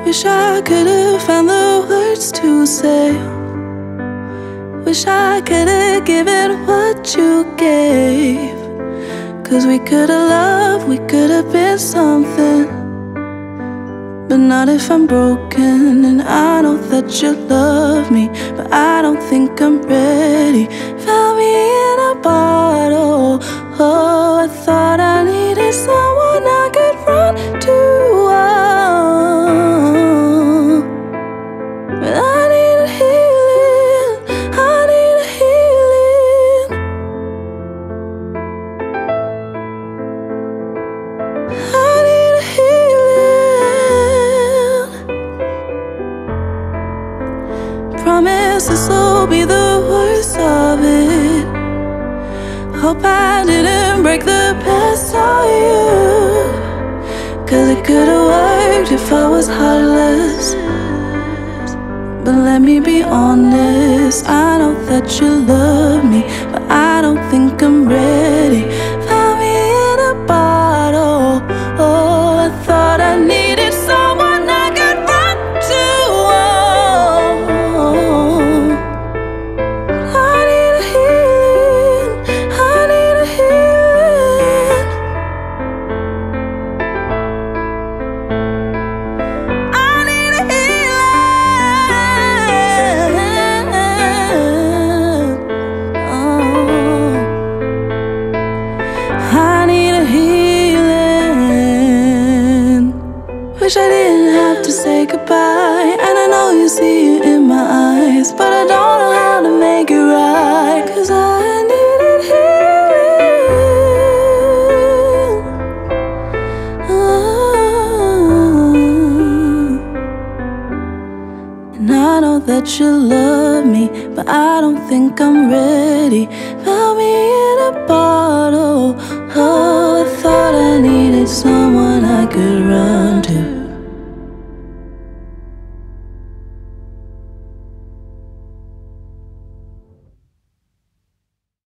Wish I could have found the words to say. Wish I could have given what you gave. 'Cause we could have loved, we could have been something. But not if I'm broken. And I know that you love me, but I don't think I'm ready. Found me in a bottle. Oh, I thought I needed someone I could run to. But I need a healing, I need a healing. I need a healing. Promise this will be the worst of it. Hope I didn't break the best of you. 'Cause it could've worked if I was heartless. But let me be honest, I know that you love me, but I don't think I'm ready. Found me in a bottle. Oh, I thought I needed someone I could run to. I need a healing, I need a healing. I need a healing. Oh, I need a healing. Wish I didn't have to say goodbye. And I know you see it in my eyes, but I don't know how to make it right. 'Cause I needed healing. And I know that you love me, but I don't think I'm ready. Found me in a bottle.